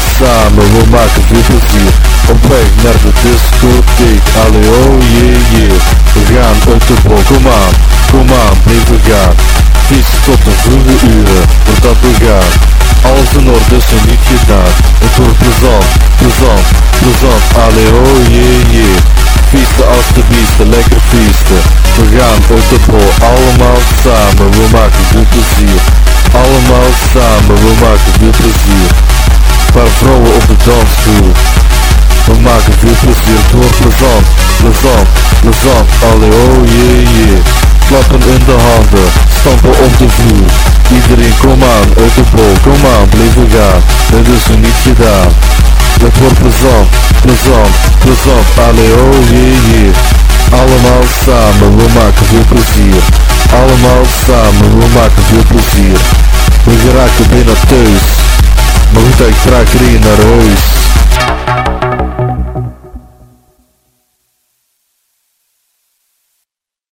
samen, we maken veel plezier. Op weg naar de discotheek, allee oh yeah yeah. We gaan uit de bol, kom aan, blijven gaan. Feest tot de vroege uren, voordat we gaan. Alles in orde is nog niet gedaan. Het wordt plezant, allee oh yeah yeah. Feesten als de beesten, lekker feesten. We gaan uit de bol, allemaal samen, we maken veel plezier. Allemaal samen, we maken veel plezier. Paar vrouwen op de dansvloer. We maken veel plezier, het wordt plezant, allee oh yeah yeah. Klappen in de handen, stampen op de vloer. Iedereen kom aan, uit de bol, kom aan, blijven gaan. Het is nog niet gedaan. Het wordt plezant, allee oh yeah yeah. Allemaal samen, we maken veel plezier. Allemaal samen, we maken veel plezier. We geraken bijna thuis, maar goed, ik graag reden naar huis.